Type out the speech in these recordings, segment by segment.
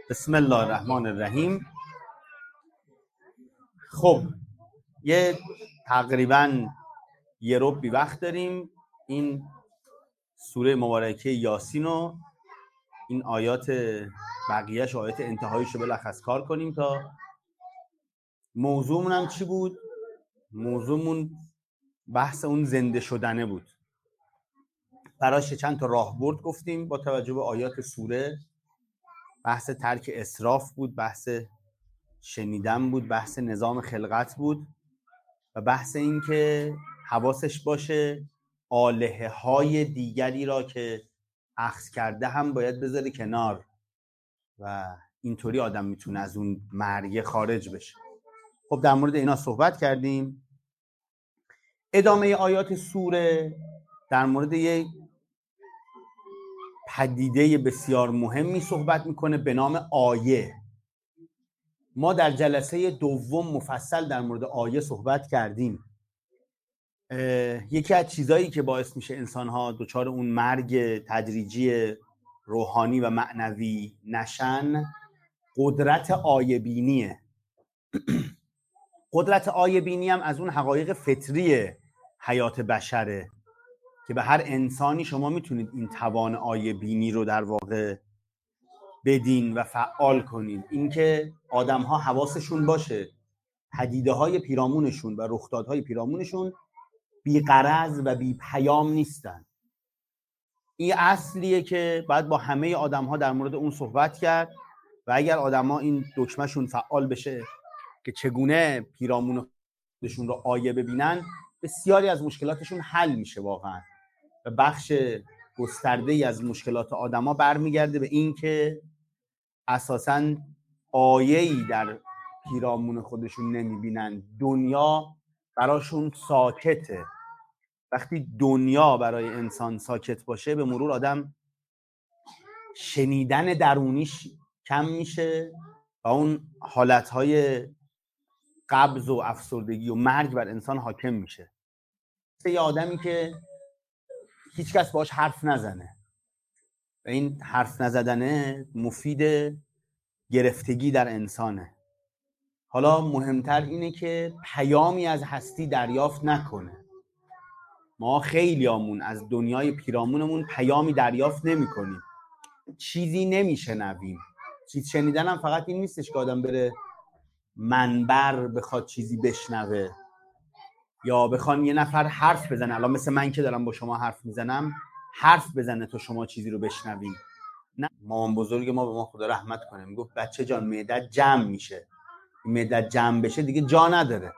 بسم الله الرحمن الرحیم. خب یه تقریبا یه ربعی وقت داریم این سوره مبارکه یاسین و این آیات بقیهش آیات انتهایش رو بلخص کار کنیم. تا موضوعمون هم چی بود؟ موضوعمون بحث اون زنده شدنه بود. براش چند تا راهبرد گفتیم با توجه به آیات سوره. بحث ترک اسراف بود، بحث شنیدن بود، بحث نظام خلقت بود و بحث این که حواسش باشه آلهه های دیگری را که اخذ کرده هم باید بذاره کنار و اینطوری آدم میتونه از اون مرگ خارج بشه. خب در مورد اینا صحبت کردیم. ادامه آیات سوره در مورد یک پدیده بسیار مهمی صحبت میکنه به نام آیه. ما در جلسه دوم مفصل در مورد آیه صحبت کردیم. یکی از چیزایی که باعث میشه انسان‌ها دچار اون مرگ تدریجی روحانی و معنوی نشن قدرت آیه بینیه. قدرت آیه بینی هم از اون حقایق فطری حیات بشره که به هر انسانی شما میتونید این توان آیه بینی رو در واقع بدین و فعال کنید. اینکه آدم‌ها حواسشون باشه پدیده‌های پیرامونشون و رخدادهای پیرامونشون بی غرض و بی پیام نیستن. این اصلیه که باید با همه آدم‌ها در مورد اون صحبت کرد و اگر آدم‌ها این دکمه‌شون فعال بشه که چگونه پیرامون خودشون رو آیه ببینن، بسیاری از مشکلاتشون حل میشه واقعا. و بخش گسترده‌ای از مشکلات آدم‌ها برمیگرده به این که اساساً آیه‌ای در پیرامون خودشون نمیبینن. دنیا براشون ساکته. وقتی دنیا برای انسان ساکت باشه به مرور آدم شنیدن درونیش کم میشه و اون حالتهای قبض و افسردگی و مرگ بر انسان حاکم میشه. یه آدمی که هیچ کس باهاش حرف نزنه و این حرف نزدنه مفید گرفتگی در انسانه. حالا مهمتر اینه که پیامی از هستی دریافت نکنه. ما خیلیامون از دنیای پیرامونمون پیامی دریافت نمی کنیم. چیزی نمیشنویم. چیز شنیدن هم فقط این نیستش که آدم بره منبر بخواد چیزی بشنوه یا بخوان یه نفر حرف بزنه. الان مثل من که دارم با شما حرف میزنم حرف بزنه تا شما چیزی رو بشنویم. نه، مامان بزرگ ما به ما خدا رحمت کنه میگفت بچه جان معدت جمع میشه. معدت جمع بشه دیگه جا نداره.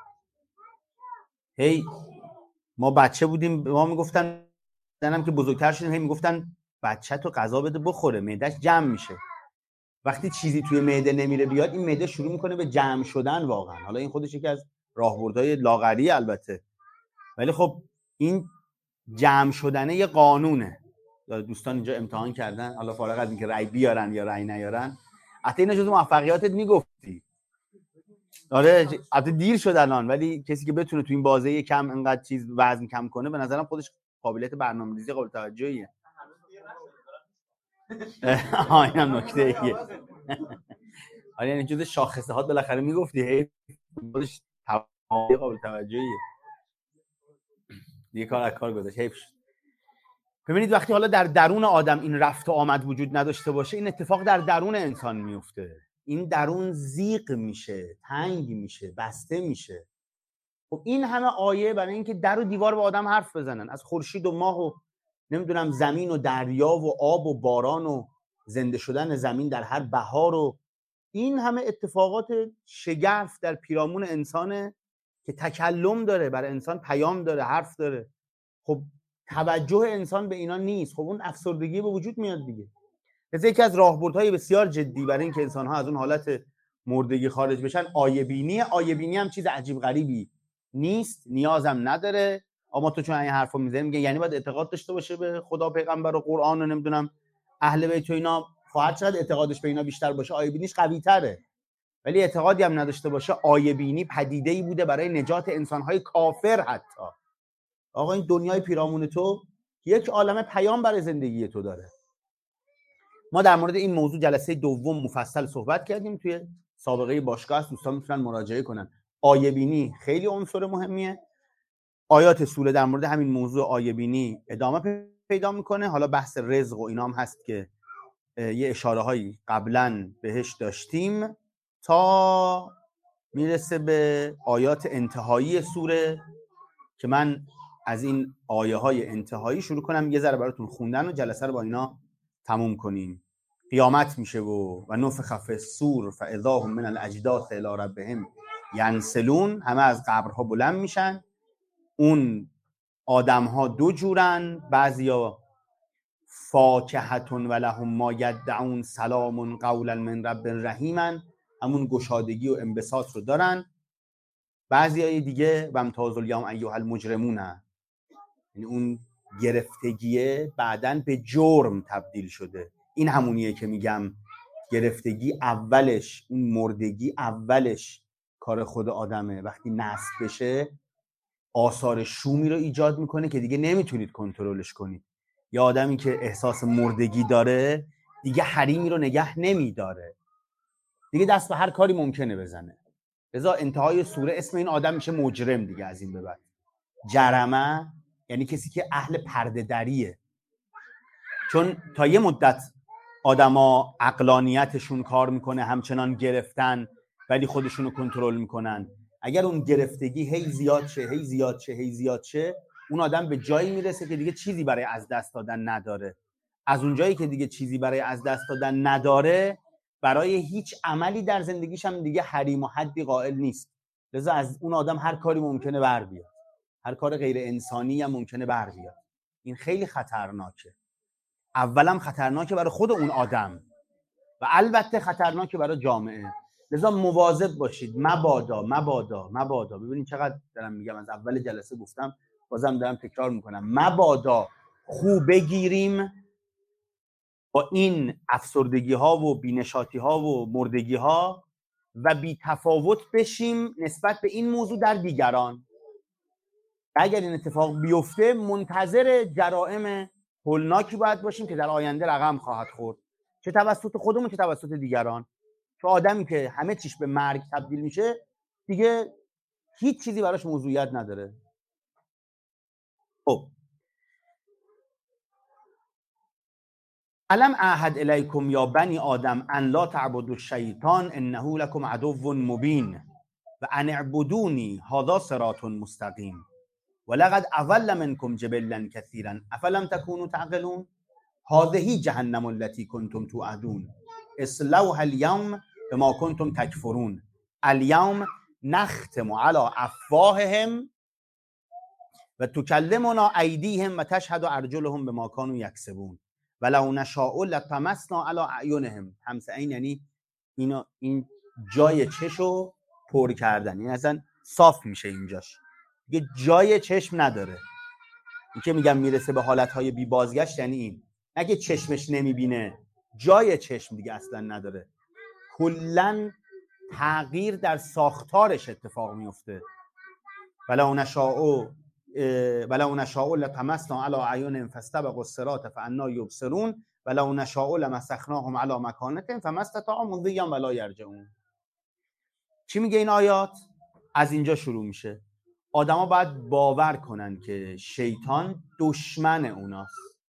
هی ما بچه بودیم به ما میگفتن، زنم که بزرگتر شدیم هی میگفتن بچه تو غذا بده بخوره معدهش جمع میشه. وقتی چیزی توی معده نمیره بیاد این معده شروع میکنه به جمع شدن واقعا. حالا این خودش یکی از راهبردهای لاغری البته، ولی خب این جمع شدنه یه قانونه. دوستان اینجا امتحان کردن، حالا فارغ از اینکه رأی بیارن یا رأی نیارن، حتی اینا جزو موفقیاتت میگفتی. آره البته دیر شد الان، ولی کسی که بتونه تو این بازه کم انقدر چیز وزن کم کنه به نظرم خودش قابلیت برنامه‌ریزی قابل توجهیه. اینم نکته ایه. آره یعنی جزو شاخصه ها بالاخره میگفتی خودش قابل توجهیه. دیگه کار از کار گذاشت، حیف شد. ببینید وقتی حالا در درون آدم این رفت و آمد وجود نداشته باشه این اتفاق در درون انسان میفته. این درون زیغ میشه، تنگ میشه، بسته میشه. خب این همه آیه برای اینکه در و دیوار به آدم حرف بزنن، از خورشید و ماه و نمیدونم زمین و دریا و آب و باران و زنده شدن زمین در هر بهار و این همه اتفاقات شگرف در پیرامون انسانه که تکلم داره، برای انسان پیام داره، حرف داره. خب توجه انسان به اینا نیست، خب اون افسردگی به وجود میاد دیگه. پس یکی از راهبردهای بسیار جدی برای اینکه انسان‌ها از اون حالت مردگی خارج بشن آیه بینی. آیه بینی هم چیز عجیب غریبی نیست، نیازم نداره. اما تو چون این حرفو میزنی میگه یعنی باید اعتقاد داشته باشه به خدا، پیغمبر و قرآن و نمیدونم اهل بیت و اینا. خواهد چقدر اعتقادش به اینا بیشتر باشه آیه بینیش قوی تره، ولی اعتقادی هم نداشته باشه آیه بینی پدیده‌ای بوده برای نجات انسان‌های کافر. حتی آقا این دنیای پیرامون تو یک عالمه پیام برای زندگی تو داره. ما در مورد این موضوع جلسه دوم مفصل صحبت کردیم، توی سابقه باشگاه است، دوستان میتونن مراجعه کنن. آیه بینی خیلی عنصر مهمیه. آیات سوره در مورد همین موضوع آیه بینی ادامه پیدا میکنه. حالا بحث رزق و اینا هم هست که یه اشاره هایی قبلا بهش داشتیم تا میرسه به آیات انتهایی سوره که من از این آیه های انتهایی شروع کنم یه ذره براتون خوندن و جلسه رو با اینا تموم کنیم. قیامت میشه و نفخ فی الصور فاذا هم من الاجداث الی ربهم ینسلون. همه از قبرها بلند میشن. اون آدم ها دو جورن، بعضیا فاکهتون و لهم ما یدعون سلام قولا من رب رحیمن، همون گشادگی و انبساط رو دارن. بعضیای دیگه و امتاز الیوم ایها المجرمون، یعنی اون گرفتگیه بعدن به جرم تبدیل شده. این همونیه که میگم گرفتگی اولش، اون مردگی اولش کار خود آدمه. وقتی نصب بشه آثار شومی رو ایجاد میکنه که دیگه نمیتونید کنترلش کنید. یا آدمی که احساس مردگی داره دیگه حریمی رو نگه نمیداره، دیگه دست به هر کاری ممکنه بزنه. لذا انتهای سوره اسم این آدم میشه مجرم دیگه از این به بعد. جرمه یعنی کسی که اهل پرده دریه. چون تا یه مدت آدما عقلانیتشون کار میکنه، همچنان گرفتن ولی خودشون رو کنترل میکنن. اگر اون گرفتگی هی زیاد شه، اون آدم به جایی میرسه که دیگه چیزی برای از دست دادن نداره. از اون جایی که دیگه چیزی برای از دست دادن نداره، برای هیچ عملی در زندگیش هم دیگه حریم و حدی قائل نیست. لذا از اون آدم هر کاری ممکنه بر بیاد، هر کار غیر انسانی هم ممکنه بر بیاد. این خیلی خطرناکه. اولم خطرناکه برای خود اون آدم و البته خطرناکه برای جامعه. لذا مواظب باشید. مبادا. ببینید چقدر دارم میگم، از اول جلسه گفتم، بازم دارم تکرار میکنم. مبادا خوب بگیریم با این افسردگی ها و بینشاتی ها و مردگی ها و بی تفاوت بشیم نسبت به این موضوع در دیگران. اگر این اتفاق بیفته منتظر جرائم هولناکی باید باشیم که در آینده رقم خواهد خورد، چه توسط خودمون چه توسط دیگران. چون آدمی که همه چیش به مرگ تبدیل میشه دیگه هیچ چیزی براش موضوعیت نداره. خب الم اعهد الیکم یا بنی آدم ان لا تعبدوا الشیطان انه لکم عدو مبین و ان اعبدونی هذا صراط مستقیم ولقد اضل منکم جبلا کثیرا افلم تکونوا تعقلون هذه جهنم التي کنتم توعدون اصلوها اليوم بما کنتم تکفرون اليوم نختم على افواههم و تکلمنا ایدیهم و تشهد ارجلهم بما كانوا یکسبون ولو نشاء لطمسنا على اعینهم. همسعین یعنی این جای چشو پر کردن، این اصلا صاف میشه اینجاش، دیگه جای چشم نداره. این که میگم میرسه به حالتهای بی بازگشت یعنی این، اگه چشمش نمیبینه جای چشم دیگه اصلا نداره، کلن تغییر در ساختارش اتفاق میفته. ولو نشاء لطمسنا على اعینهم فاستبقوا الصراط فانا یبصرون ولو نشاء لمسخناهم على مکانتهم فما استطاعوا مضیا ولا یرجعون. چی میگه این آیات؟ از اینجا شروع میشه. آدما باید باور کنن که شیطان دشمن اوناست.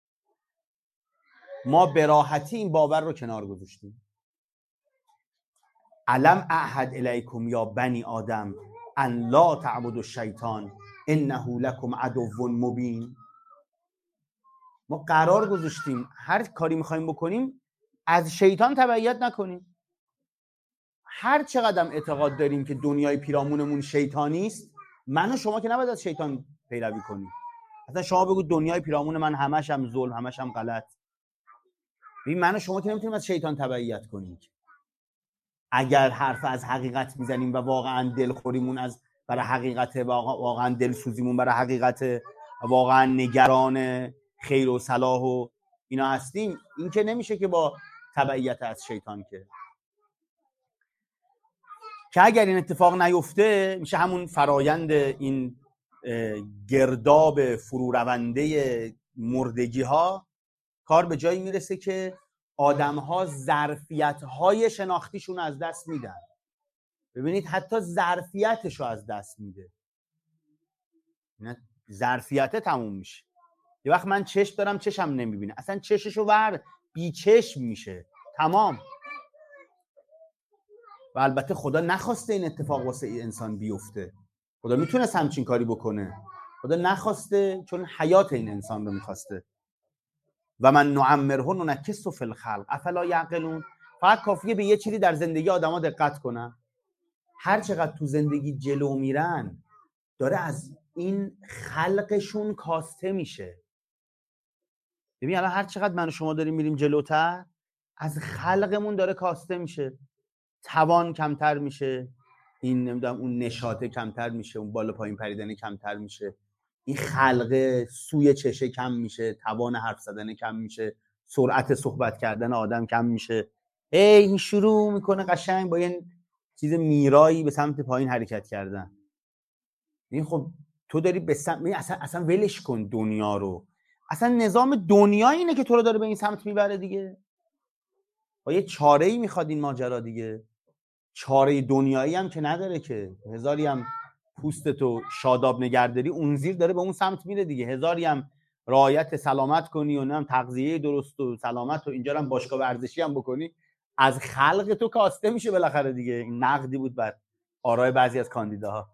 ما به راحتی این باور رو کنار گذاشتیم. الم اعهد الیکم یا بنی آدم ان لا تعبدوا الشیطان انه لکم عدو مبین. ما قرار گذاشتیم هر کاری میخوایم بکنیم از شیطان تبعیت نکنیم. هر چقدر اعتقاد داریم که دنیای پیرامونمون شیطانی است، من و شما که نباید از شیطان پیروی کنیم. اصلا شما بگو دنیای پیرامون من همش هم ظلم، همش هم غلط. ببین من و شما که نمیتونیم از شیطان تبعیت کنیم. اگر حرف از حقیقت میزنیم و واقعا دلخوریمون از برای حقیقت، واقعا دلسوزیمون برای حقیقت، واقعا نگران خیر و صلاح و اینا هستیم، این که نمیشه که با تبعیت از شیطان که اگر این اتفاق نیفته میشه همون فرایند این گرداب فرو رونده مردگی ها. کار به جایی میرسه که آدم‌ها ظرفیت‌های شناختیشون از دست میدن. ببینید حتی ظرفیتشو از دست میده. نه ظرفیت تموم میشه. یه وقت من چشم دارم چشم نمیبینه، اصلا چششو ور بی چشم میشه، تمام. و البته خدا نخواسته این اتفاق واسه انسان بیفته. خدا میتونست همچین کاری بکنه، خدا نخواسته، چون حیات این انسان رو میخواسته. و من نعمره ننکسه فی الخلق افلا یعقلون. فقط کافیه به یه چیزی در زندگی آدما دقت کنن. هر چقدر تو زندگی جلو میرن داره از این خلقشون کاسته میشه. ببین الان هر چقدر من و شما داریم میریم جلوتر، از خلقمون داره کاسته میشه. توان کمتر میشه، این نمیدونم اون نشاطه کمتر میشه، اون بالا پایین پریدن کمتر میشه، این خلقه سوی چشه کم میشه، توان حرف زدن کم میشه، سرعت صحبت کردن آدم کم میشه. این شروع میکنه قشنگ با یه چیز میرایی به سمت پایین حرکت کردن. این خب تو داری به سمت اصلا ولش کن دنیا رو. اصلا نظام دنیا اینه که تو رو داره به این سمت میبره دیگه. با یه چاره‌ای میخواد این ماجرا دیگه. چاره دنیایی هم که نداره که، هزاری هم پوستتو شاداب نگهداری اون زیر داره به اون سمت میره دیگه. هزاری هم رعایت سلامت کنی و نم تغذیه درست و سلامت و اینجا هم باشگاه ورزشی هم بکنی، از خلق تو کاسته میشه بالاخره دیگه. این نقدی بود بر آرای بعضی از کاندیداها.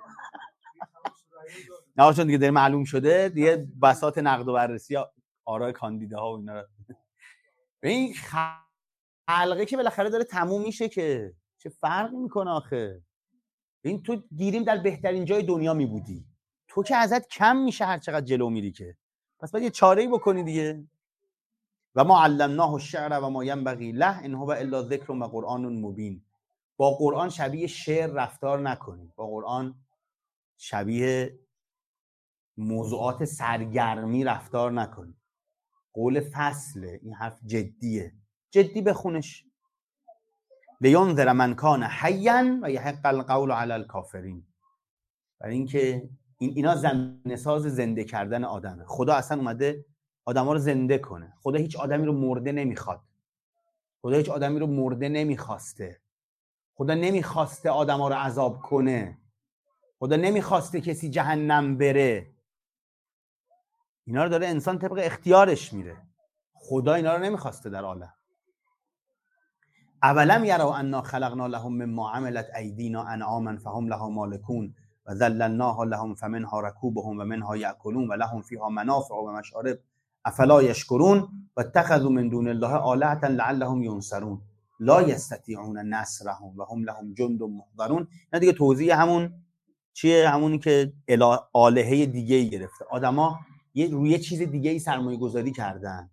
نه چون دیگه داره معلوم شده دیگه بساط نقد و بررسی آرای کاندیداها و اینا رو. این خلقه که بالاخره داره تموم میشه که چه فرقی میکنه آخه؟ این تو گیریم در بهترین جای دنیا میبودی، تو که ازت کم میشه هر چقدر جلو میری که. پس باید یه چاره‌ای بکنی دیگه. و ما علمناه الشعر و ما ینبغی له ان هو الا ذکر و قرآن مبین. با قرآن شبیه شعر رفتار نکنی، با قرآن شبیه موضوعات سرگرمی رفتار نکنی. قول فصله، این حرف جدیه، جدی بخونش. لینذر من کان حیا و یحق القول علی الکافرین. برای اینکه اینا زمینه ساز زنده کردن آدمه. خدا اصلا اومده آدما رو زنده کنه. خدا هیچ آدمی رو مرده نمیخواد. خدا هیچ آدمی رو مرده نمیخواسته. خدا نمیخواسته آدما رو عذاب کنه. خدا نمیخواسته کسی جهنم بره. اینا رو داره انسان طبق اختیارش میره. خدا اینا رو نمیخواسته در عالم. اولم یروا انا خلقنا لهم مما عملت ایدینا انعاما فهم لها مالکون و ذللناها لهم فمنها رکوبهم و منها یأکلون و لهم فیها منافع و مشارب افلا یشکرون و اتخذوا من دون الله آلهة لعلهم ینصرون لا یستطیعون نصرهم و هم لهم جند محضرون. نه دیگه توضیح همون چیه؟ همونی که آلهه دیگه ای گرفته. آدما روی چیز دیگه ای سرمایه گذاری کردن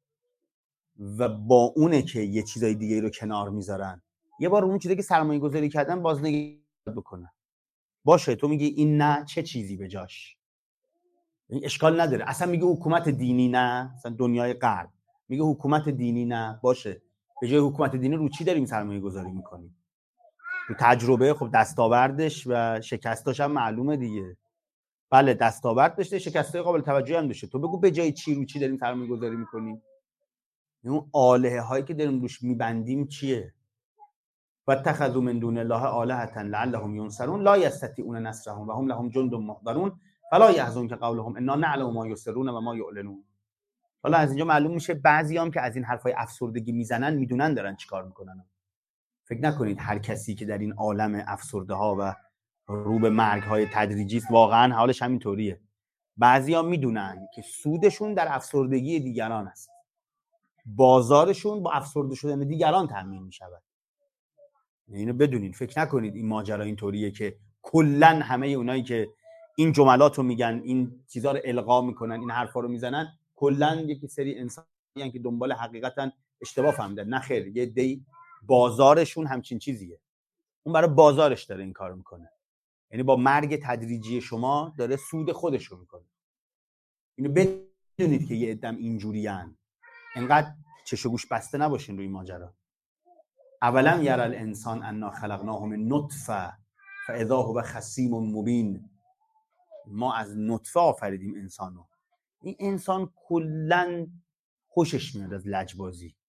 و با اونه که یه چیزای دیگه رو کنار میذارن. یه بار اون چیزی که سرمایه گذاری کردن بازنگری بکنن. باشه تو میگی این نه، چه چیزی به جاش؟ این اشکال نداره. اصلا میگه حکومت دینی نه، مثلا دنیای غرب میگه حکومت دینی نه، باشه به جای حکومت دینی رو چی داریم سرمایه گذاری میکنیم؟ رو تجربه. خب دستاوردش و شکستاش هم معلومه دیگه. بله دستاورد داشته، شکستای قابل توجهی هم داشته. تو بگو به جای چی رو چی داریم سرمایه گذاری میکنیم؟ اون آلهه هایی که داریم روش میبندیم چیه؟ و اتخذوا من دون الله آلهة لعلهم ینصرون لا یستطیعون نصرهم و هم لهم جند محضرون فلا یحزنک قولهم انا نعلم ما یسرون و ما یعلنون. حالا از اینجا معلوم میشه بعضیام که از این حرفای افسردگی میزنن میدونن دارن چیکار میکنن. فکر نکنید هر کسی که در این عالم افسرده ها و رو به مرگ های تدریجی است واقعا حالش همینطوریه. بعضیا میدونن که سودشون در افسردگی دیگران است. بازارشون با افسرده شدن دیگران تامین میشود. اینو بدونین. فکر نکنید این ماجرا اینطوریه که کلا همه اونایی که این جملات رو میگن، این چیزا رو القا میکنن، این حرفا رو میزنن، کلا یکی سری انسانی که دنبال حقیقتن اشتباه فهمیدن. نه خیر، یه دی بازارشون همچین چیزیه. اون برای بازارش داره این کارو میکنه. یعنی با مرگ تدریجی شما داره سود خودش رو میکنه. اینو بدونید که یه عدم اینجوریان. انقدر چش و گوش بسته نباشین روی ماجرا. اولم یر الانسان انا خلقناه من نطفه فاذا هو خصیم مبین. ما از نطفه آفریدیم انسانو. این انسان کلا خوشش میاد از لجبازی.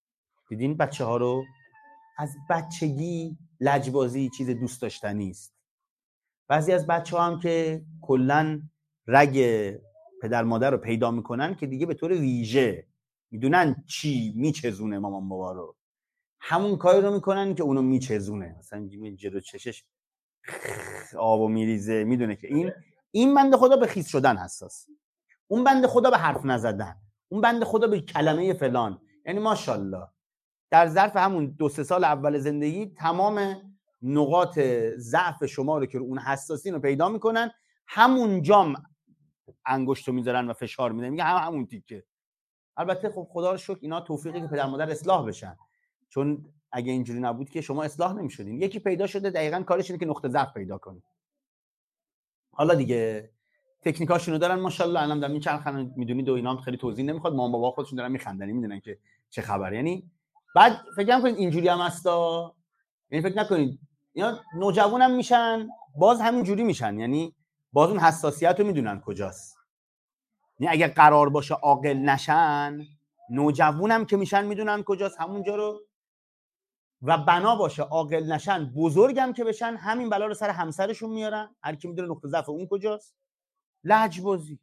دیدین بچه‌ها رو؟ از بچگی لجبازی چیز دوست داشتنی است. بعضی از بچه‌ها هم که کلاً رگ پدر مادر رو پیدا میکنن که دیگه به طور ویژه میدونن چی میچزونه مامان بابا رو، همون کاری رو میکنن که اونو میچزونه. مثلا جلو چشش آبو میریزه، میدونه که این بنده خدا به خیس شدن حساس، اون بنده خدا به حرف نزدن، اون بنده خدا به کلمه فلان. یعنی ماشاءالله در ظرف همون 2-3 سال اول زندگی تمام نقاط ضعف شما رو که اون حساسین رو پیدا میکنن، همون جام انگشتو میذارن و فشار میدن، میگه همون تیکه. البته خب خدا رو شکر اینا توفیقی که پدر مادر اصلاح بشن، چون اگه اینجوری نبود که شما اصلاح نمیشدین. یکی پیدا شده دقیقاً کارش اینه که نقطه ضعف پیدا کنه. حالا دیگه تکنیکاشونو دارن ماشاءالله، الان دارن میچرخن، میدونید و اینا هم خیلی توضیح نمیخواد، مامان بابا خودشون دارن میخندن، میدونن که چه خبره. یعنی بعد فکر نکنید اینجوری هم هستا، یعنی فکر نکنید اینا نوجوانم میشن باز همین جوری میشن، یعنی باز اون حساسیت رو میدونن کجاست. یعنی اگه قرار باشه عاقل نشن، نوجوانم که میشن میدونن کجاست، همونجا رو. و بنا باشه عاقل نشن، بزرگم که بشن همین بلا رو سر همسرشون میارن، هر کی میدونه نقطه ضعف اون کجاست. لجبازی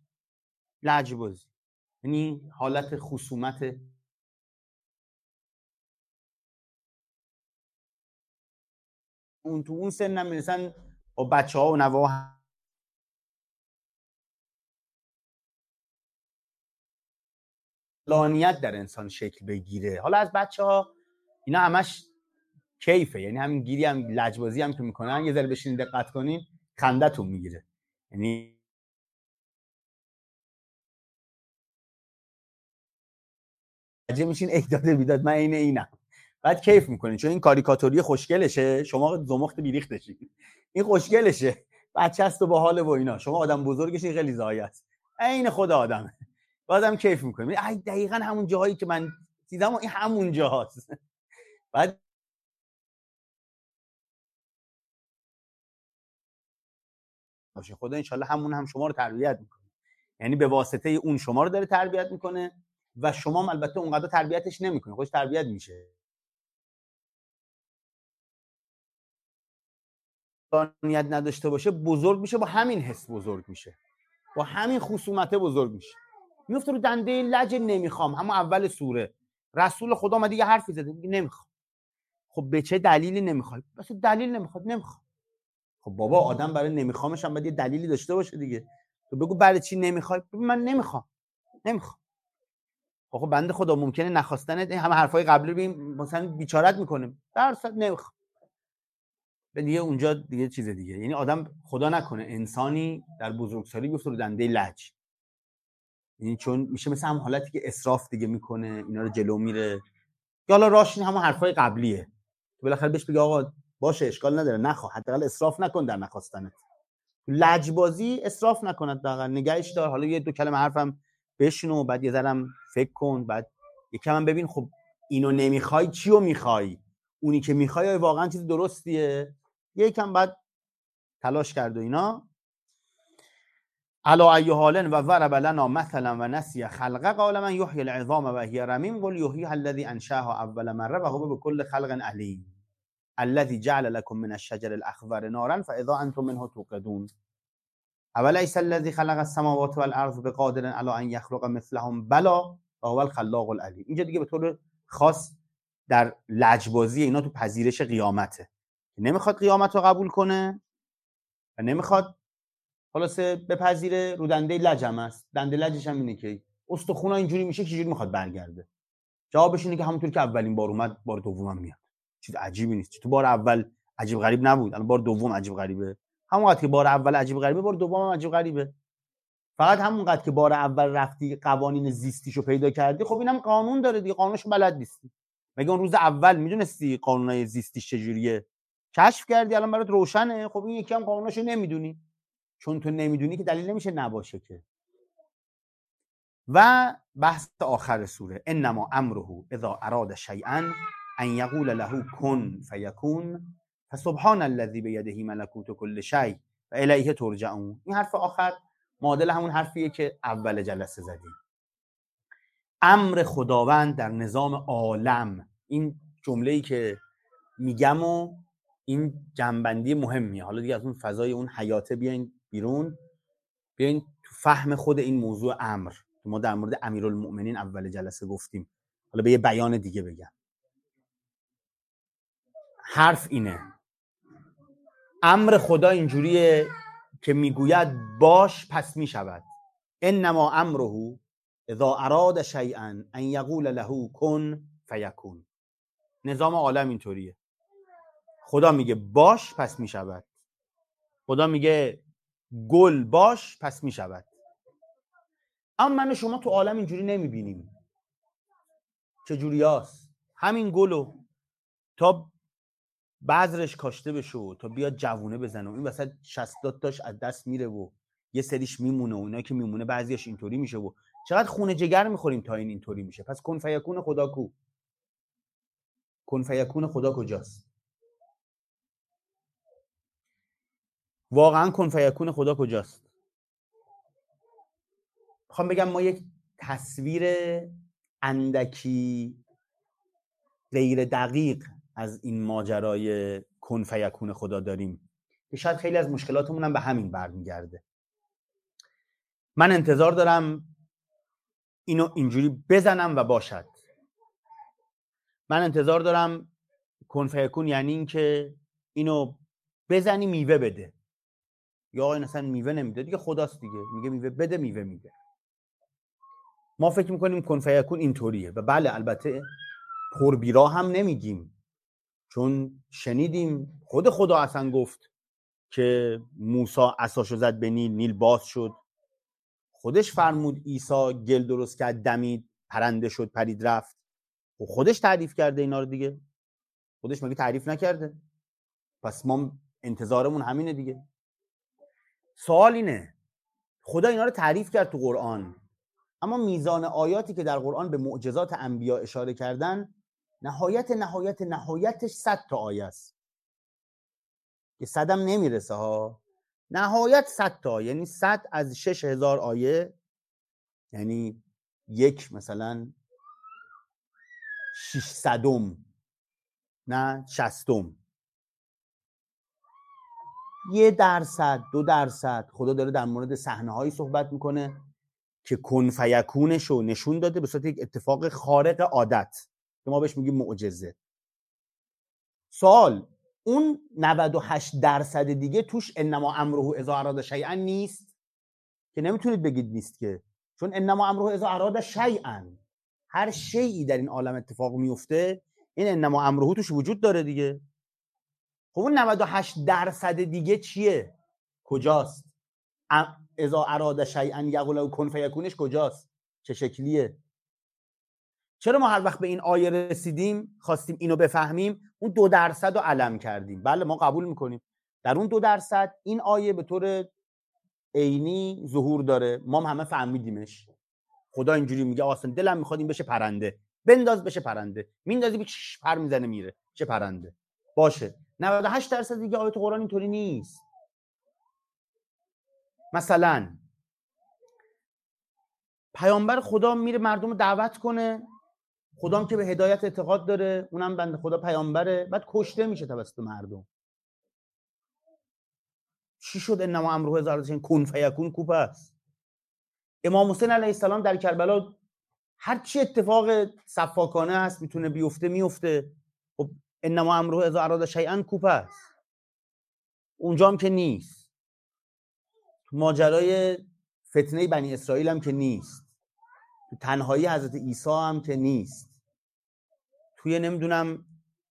یعنی حالت خصومت. اون تو اون سن هم میرسن با بچه‌ها و نوه‌ها لانیت در انسان شکل بگیره. حالا از بچه‌ها اینا همش کیفه، یعنی همین گیری هم لجبازی هم که میکنن، یه ذره بشین دقت کنین خندتون میگیره. یعنی عجب میشین ایداد بیداد من اینم، بعد کیف میکنین چون این کاریکاتوری خوشگلشه، شما زمخت بیریختشین، این خوشگلشه، بچه است و باحاله و اینا، شما آدم بزرگشین خیلی زایه است، عین خود آدمه، بازم کیف میکنین. ای دقیقاً همون جاهایی که من دیدم این همون جاهاست. بعد باشه خدا انشالله همون هم شما رو تربیت میکنه، یعنی به واسطه اون شما رو داره تربیت میکنه و شما هم البته اونقدر تربیتش نمیکنه، خودش تربیت میشه. نیت نداشته باشه بزرگ میشه، با همین حس بزرگ میشه، با همین خصومته بزرگ میشه، میفته رو دنده لج نمیخوام. همون اول سوره رسول خدا ما دیگه حرفی زده میگه نمیخوام. خب به چه دلیلی نمیخوای؟ بس دلیل نمیخوام. خب بابا آدم برای نمیخوامش هم باید یه دلیلی داشته باشه دیگه. تو بگو برای چی نمیخوای؟ من نمیخوام. خب بنده خدا ممکنه نخواستنت این همه حرفای قبلی ببین مثلا بیچارت میکنه، درصد نمیخوام. دیگه اونجا دیگه چیز دیگه. یعنی آدم خدا نکنه انسانی در بزرگسالی بیفته رو دنده لج، یعنی چون میشه مثل هم حالتی که اسراف دیگه میکنه، اینا رو جلو میره. یا حالا راش این همون حرفای قبلیه، تو بالاخره بهش بگی آقا باشه اشکال نداره نخواه، حداقل اسراف نکن در نخواستنت. لجبازی اسراف نکن، حداقل نگهش دار. حالا یه 2 کلمه حرفم بشنو، بعد یه ذرم فکر کن، بعد یکم هم ببین خب اینو نمیخوای چیو میخوای، اونی که میخوای واقعا چیز درستیه، یکم بعد تلاش کرد و اینا. علا ای حال و ضرب لنا مثلا و نسی خلقه قال من یحیی العظام و هی رمیم قل یحییها الذی انشاها اول مره و هو بكل خلق علیم الذی جعل لكم من الشجر الاخضر نارا فاذا انتم منه توقدون اولیس الذی خلق السماوات والارض بقادر علی ان یخلق مثلهم بلا و هو الخلاق العلیم. اینجا دیگه به طور خاص در لجبازی اینا تو پذیرش قیامته، نمیخواد قیامت رو قبول کنه و نمیخواد خلاصه بپذیره، رو دنده لجم است. دنده لجش هم اینه که استخونا اینجوری میشه که چجوری میخواد برگرده. جوابش اینه که همونطور که اولین بار اومد بار دومم میاد. چیز عجیبی نیست. تو بار اول عجیب غریب نبود، الان بار دوم عجیب غریبه. همونقدر که بار اول عجیب غریبه بار دوم هم عجیب غریبه. فقط همونقدر که بار اول رفتی قوانین زیستیشو پیدا کردی، خب اینم قانون داره دیگه، قانونشو بلد نیستی. مگه اون روز اول میدونستی قانونای زیستیش چجوریه؟ کشف کردی الان برات روشنه. خب این یکی هم قانوناشو نمیدونی. چون تو نمیدونی که دلیل نمیشه نباشه که. و بحث آخر سوره انما امره اذا اراد شیئا ان یقول له کن فیکون فسبحان الذی بیده ملکوت کل شیء و الیه ترجعون. این حرف آخر معادل همون حرفیه که اول جلسه زدیم. امر خداوند در نظام عالم این جمله‌ای که میگم و این جنبندی مهمیه. حالا دیگه از اون فضای اون حیاته بیاین بیرون، بیاین تو فهم خود این موضوع امر. ما در مورد امیرالمؤمنین اول جلسه گفتیم، حالا به یه بیان دیگه بگم. حرف اینه، امر خدا اینجوریه که میگوید باش پس میشود. انما امره اذا اراد شیئا ان یقول له کن فیکون. نظام عالم اینطوریه. خدا میگه باش پس میشود. خدا میگه گل باش پس میشود. اما من و شما تو عالم اینجوری نمیبینیم. چجوری هست؟ همین گلو تا بذرش کاشته بشه، تا بیاد جوونه بزنه، این وسط 60 تاش از دست میره و یه سریش میمونه و اینا که میمونه بعضیش اینطوری میشه و چقدر خونه جگر میخوریم تا این اینطوری میشه. پس کن فیکون خدا کو؟ کن فیکون خدا کجاست؟ واقعا کن فیکون خدا کجاست؟ میخوام بگم ما یک تصویر اندکی غیر دقیق از این ماجرای کن فیکون خدا داریم که شاید خیلی از مشکلاتمون هم به همین برمیگرده. من انتظار دارم اینو اینجوری بزنم و باشد. من انتظار دارم کن فیکون یعنی این که اینو بزنی میوه بده. یا آقای اصلا میوه نمیده دیگه، خداست دیگه، میگه میوه بده، میوه میده. ما فکر میکنیم کن فیکون اینطوریه و بله البته پربیرا هم نمیگیم، چون شنیدیم خود خدا اصلا گفت که موسی عصاشو زد به نیل، نیل باز شد. خودش فرمود عیسی گل درست کرد، دمید، پرنده شد، پرید رفت. و خودش تعریف کرده اینا رو دیگه. خودش مگه تعریف نکرده؟ پس ما انتظارمون همینه دیگه. سوال اینه، خدا اینا رو تعریف کرد تو قرآن، اما میزان آیاتی که در قرآن به معجزات انبیا اشاره کردن نهایتش 100 تا آیه است. که 100 هم نمیرسه ها. نهایت 100 تا، یعنی 100 از 6000 آیه، یعنی یک مثلا 600 نه 60 1%، 2% خدا داره در مورد صحنه‌هایی صحبت میکنه که کن فیکونش رو نشون داده به صورت یک اتفاق خارق عادت که ما بهش میگیم معجزه. سوال، اون 98% دیگه توش انما امره اذا اراد شیئا نیست؟ که نمیتونید بگید نیست، که چون انما امره اذا اراد شیئا، هر شیئی در این عالم اتفاق میفته این انما امره توش وجود داره دیگه. خب اون 98% دیگه چیه؟ کجاست؟ اذا اراد شیئا یقول کن فیکونش کجاست؟ چه شکلیه؟ چرا ما هر وقت به این آیه رسیدیم خواستیم اینو بفهمیم اون 2% رو علم کردیم؟ بله ما قبول میکنیم در اون 2% این آیه به طور عینی ظهور داره، ما همه فهمیدیمش. خدا اینجوری میگه آسان دلم میخواد این بشه پرنده، بنداز بشه پرنده، میندازی بهش پر میزنه میره چه پرنده باشه. 98% دیگه آیه تو قرآن اینطوری نیست. مثلا پیامبر خدا میره مردم رو دعوت کنه، خدام که به هدایت اعتقاد داره، اونم بنده خدا پیامبره، بعد کشته میشه توسط مردم. چی شد انما امره اذا اراد شیئا کن فیکون کوپ است؟ امام حسین علیه السلام در کربلا هر چی اتفاق سفاکانه هست میتونه بیفته میفته. خب انما امره اذا اراد شیئا کوپ است. اونجا هم که نیست. تو ماجرای فتنه بنی اسرائیل هم که نیست. تو تنهایی حضرت عیسی هم که نیست. توی نمیدونم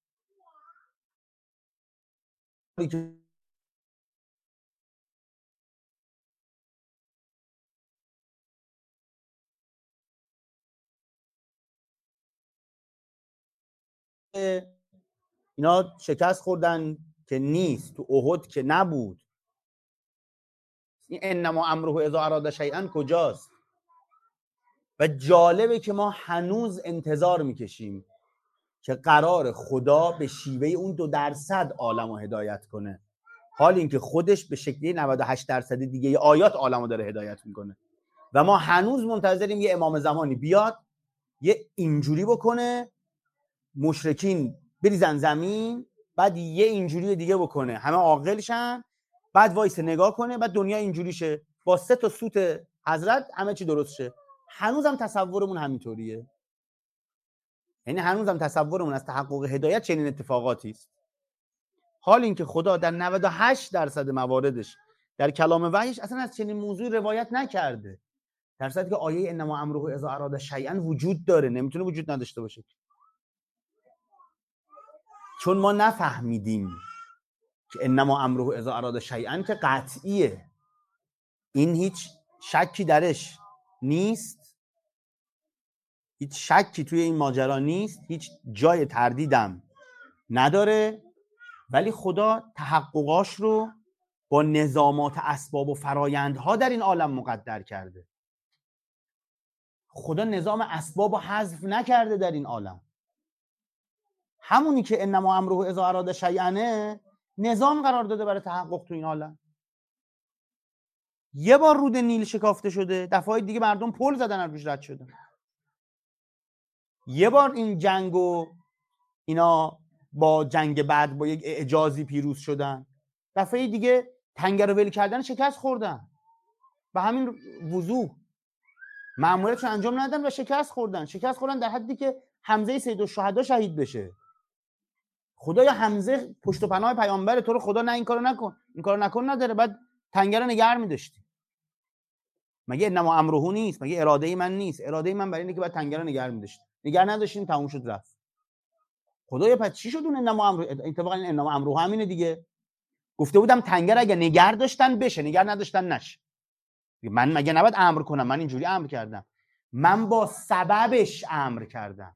اینا شکست خوردن که نیست، تو احد که نبود. این انما امره اذا اراد شیئا کجاست؟ و جالبه که ما هنوز انتظار میکشیم که قرار خدا به شیوه اون 2% عالم رو هدایت کنه، حال اینکه خودش به شکلی 98% دیگه آیات عالم رو داره هدایت میکنه و ما هنوز منتظریم یه امام زمانی بیاد یه اینجوری بکنه مشرکین بریزن زمین، بعد یه اینجوری دیگه بکنه همه عاقلشن، بعد وایس نگاه کنه، بعد دنیا اینجوری شه با 3 تا سوت حضرت همه چی درست شه. هنوزم تصورمون همینطوریه. یعنی هنوزم تصورمون از تحقق هدایت چنین اتفاقاتی است. حال اینکه خدا در 98% مواردش در کلام وحیش اصلا از چنین موضوعی روایت نکرده، در صورتی که آیه انما امره اذا اراد شیئا وجود داره، نمیتونه وجود نداشته باشه. چون ما نفهمیدیم که انما امره اذا اراد شیئا که قطعیه، این هیچ شکی درش نیست، هیچ شکی توی این ماجرا نیست، هیچ جای تردیدم نداره، ولی خدا تحققاش رو با نظامات اسباب و فرایندها در این عالم مقدر کرده. خدا نظام اسباب رو حذف نکرده در این عالم. همونی که انما امره اذا اراد شیئا نظام قرار داده برای تحقق تو این عالم. یه بار رود نیل شکافته شده، دفعه دیگه مردم پل زدن از روش رد شدن. یه بار این جنگ و اینا با جنگ بعد با یک اعجازی پیروز شدن، دفعه دیگه تنگه رو ول کردن شکست خوردن. به همین وضوح مأموریتشون انجام ندادن و شکست خوردن در حدی که حمزه سید الشهدا شهید بشه. خدایا حمزه پشت و پناه پیامبر تو رو خدا نه این کارو نکن، این کارو نکن نداره، بعد تنگه رو نگه می‌داشتی. مگه انما امره نیست؟ مگه اراده من نیست؟ اراده من برای اینه که بعد تنگه رو نگه می‌داشتی. نگه نداشتیم تموم شد رفت. خدایا پس چی شد اون انما امره؟ اتفاقا این انما امره همینه دیگه. گفته بودم تنگه رو اگه نگه داشتن بشه، نگه نداشتن نشه. من مگه نباید امر کنم؟ من اینجوری امر کردم. من با سببش امر کردم.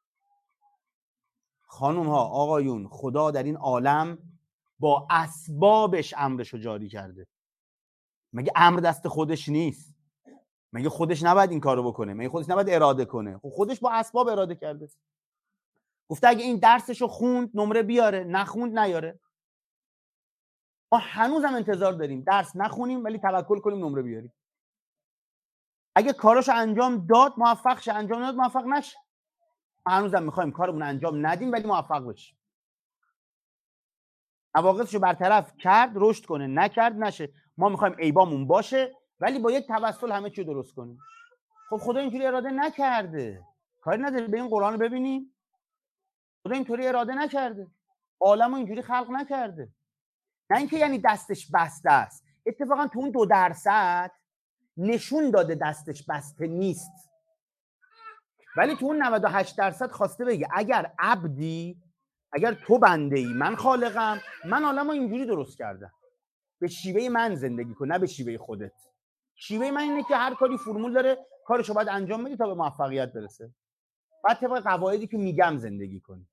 خانوم ها آقایون، خدا در این عالم با اسبابش امرشو جاری کرده. مگه امر دست خودش نیست؟ مگه خودش نباید این کارو بکنه؟ مگه خودش نباید اراده کنه؟ خودش با اسباب اراده کرده. گفته اگه این درسشو خوند نمره بیاره، نخوند نیاره. ما هنوزم انتظار داریم درس نخونیم ولی توکل کنیم نمره بیاریم. اگه کاراشو انجام داد موفق شه، انجام نداد موفق نشه. هنوزم میخوایم کارمون انجام ندیم ولی موفق بشیم. عواقبشو برطرف کرد رشد کنه، نکرد نشه. ما میخوایم عیبامون باشه ولی با یک توسل همه چی درست کنیم. خب خدا اینجوری اراده نکرده. کاری نداره به این قرآن رو ببینیم. خدا اینطوری اراده نکرده. عالمو اینجوری خلق نکرده. نه اینکه یعنی دستش بسته است. اتفاقا تو اون 2% نشون داده دستش بسته نیست. ولی تو اون 98% خواسته بگه اگر عبدی، اگر تو بنده ای، من خالقم، من عالمو اینجوری درست کردم. به شیوه من زندگی کن، نه به شیوه خودت. شیوه من اینه که هر کاری فرمول داره، کارشو باید انجام بدی تا به موفقیت برسه. بعد طبق قواعدی که میگم زندگی کنی.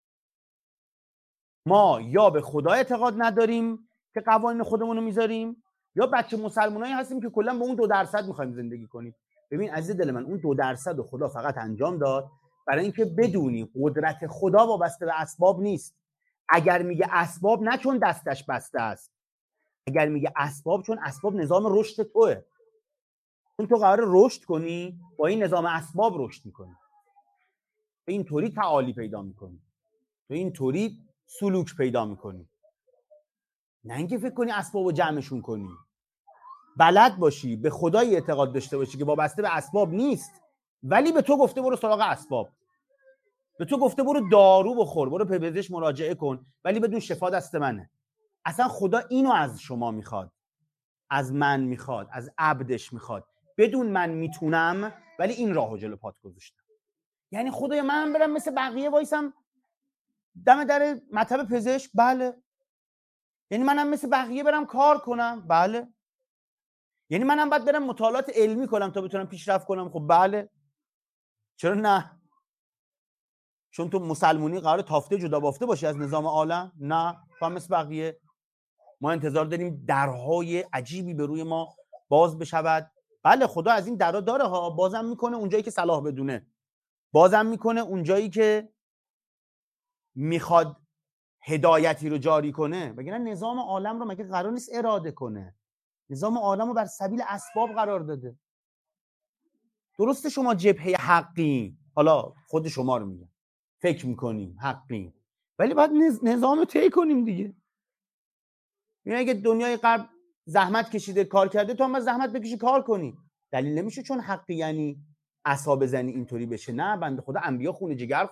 ما یا به خدا اعتقاد نداریم که قوانین خودمون رو میذاریم، یا بچه مسلمانایی هستیم که کلا با اون 2% میخوایم زندگی کنیم. ببین عزیز دل من، اون 2% رو خدا فقط انجام داد برای اینکه بدونی قدرت خدا وابسته به اسباب نیست. اگر میگه اسباب، نه چون دستش بسته است. اگر میگه اسباب، چون اسباب نظام رشد توئه. چون تو قراره رشد کنی، با این نظام اسباب رشد میکنی. به این طوری تعالی پیدا میکنی. به این طوری سلوک پیدا میکنی. نه اینکه فکر کنی اسبابو جمعشون کنی. بلد باشی، به خدای اعتقاد داشته باشی که وابسته به اسباب نیست، ولی به تو گفته برو سراغ اسباب. به تو گفته برو دارو بخور، برو به پزشک مراجعه کن، ولی بدون شفا دست منه. اصلا خدا اینو از شما میخواد. از من میخواد، از عبدش میخواد. بدون من میتونم ولی این راهو جلو پات گذاشتم. یعنی خدای من برم مثل بقیه وایسم دم در مطب پزشک؟ بله. یعنی منم مثل بقیه برم کار کنم؟ بله. یعنی منم باید برم مطالعات علمی کنم تا بتونم پیشرفت کنم؟ خب بله. چرا نه؟ چون تو مسلمونی قراره تافته جدا بافته باشی از نظام عالم؟ نه، تو هم مثل بقیه. ما انتظار داریم درهای عجیبی به روی ما باز بشود. بله خدا از این درها داره ها، بازم میکنه اونجایی که صلاح بدونه، بازم میکنه اونجایی که میخواد هدایتی رو جاری کنه. وگرنه نظام عالم رو مگه قرار نیست اراده کنه؟ نظام عالم رو بر سبیل اسباب قرار داده. درسته شما جبهه حقی، حالا خود شما رو میگم، فکر میکنیم حقیم، ولی باید نظام رو طی کنیم دیگه. یعنی اگه دنیای قبل زحمت کشیده کار کرده، تو هم زحمت بکشی کار کنی. دلیل نمیشه چون حقی یعنی عصا بزنی اینطوری بشه. نه، بنده خدا انبیا خون جگر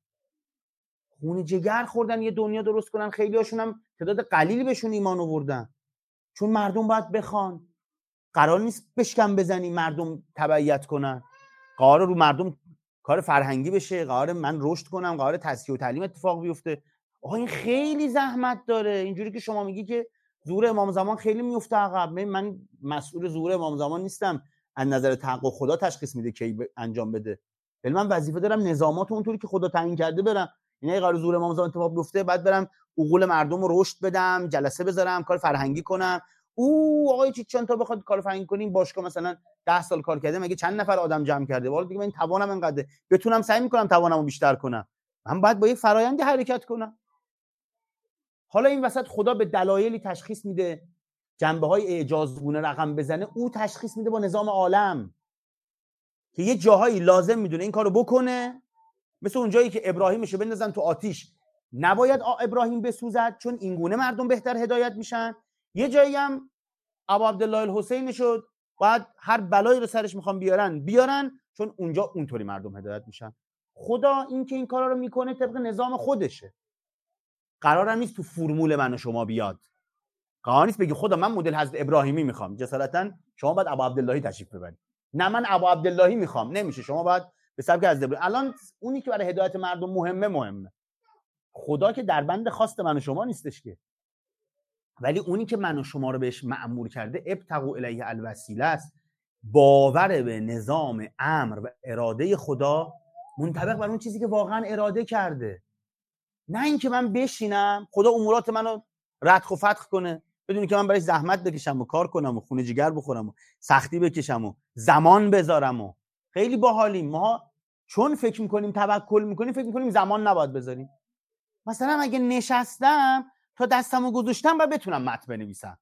خوردن یه دنیا درست کنن. خیلی هاشون هم تعداد قلیلی بهشون ایمان آوردن، چون مردم باید بخوان. قرار نیست بشکم بزنی مردم تبعیت کنن، قرار رو مردم کار فرهنگی بشه، قرار من رشد کنم، قرار تزکیه و تعلیم اتفاق بیفته. آقا این خیلی زحمت داره. اینجوری که شما میگی که ظهور امام زمان خیلی میفته عقب. من مسئول ظهور امام زمان نیستم، از نظر تحقق خدا تشخیص میده کی انجام بده، ولی من وظیفه دارم نظامات اونطوری که خدا تعیین کرده برم. یعنی قرار ظهور امام زمان اتفاق بیفته، بعد برم عقول مردم رو رشد بدم، جلسه بذارم، کار فرهنگی کنم. آقای چیچان تا بخواد کار فرهنگی کنیم باشگاه مثلا 10 سال کار کرده، مگه چند نفر آدم جمع کرده؟ والا دیگه من توانم انقدر بتونم، سعی میکنم توانمو بیشتر کنم. من باید با یک فرآیندی حرکت کنم. حالا این وسط خدا به دلایلی تشخیص میده جنبه‌های اعجازگونه رقم بزنه، او تشخیص میده با نظام عالم که یه جاهایی لازم میدونه این کارو بکنه. مثل اون جایی که ابراهیمشو بندازن تو آتیش، نباید ابراهیم بسوزد چون اینگونه مردم بهتر هدایت میشن. یه جایی هم ابو عبدالله الحسین شد، باید هر بلایی رو سرش میخوان بیارن چون اونجا اونطوری مردم هدایت میشن. خدا این که این کارا رو میکنه طبق نظام خودشه. قرار نیست تو فرمول من و شما بیاد. قرار نیست بگی خدا من مدل حضرت ابراهیمی میخوام، جسارتا شما باید ابو عبداللهی تشریف ببرید. نه من ابو عبداللهی میخوام، نمیشه. شما باید به سبک حضرت ابراهیم. الان اونی که برای هدایت مردم مهمه. خدا که در بند خواست من و شما نیستش که، ولی اونی که من و شما رو بهش مأمور کرده ابتغوا الیه الوسیله است. باور به نظام امر و اراده خدا منطبق بر اون چیزی که واقعا اراده کرده. نه اینکه من بشینم خدا امورات منو ردخ و فتخ کنه بدون که من برای زحمت بکشم و کار کنم و خون جگر بخورم و سختی بکشم و زمان بذارم. و خیلی باحالیم ما، چون فکر میکنیم توکل میکنیم، فکر میکنیم زمان نباید بذاریم. مثلا اگه نشستم تا دستمو گذاشتم و بتونم متن بنویسم.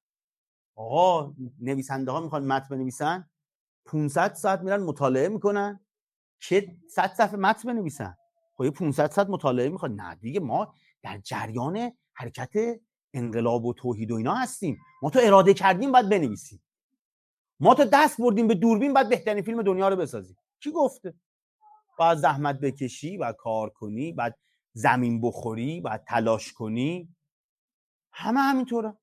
آقا نویسنده ها میخوان متن بنویسن 500 ساعت میرن مطالعه میکنن که 100 صفحه متن بنویسن. خب 500 ساعت مطالعه میخواد. نه دیگه، ما در جریان حرکت انقلاب و توحید و اینا هستیم. ما تو اراده کردیم باید بنویسیم. ما تو دست بردیم به دوربین باید بهترین فیلم دنیا رو بسازیم. کی گفته؟ باید زحمت بکشی، باید کار کنی، باید زمین بخوری، باید تلاش کنی. همه همینطوره.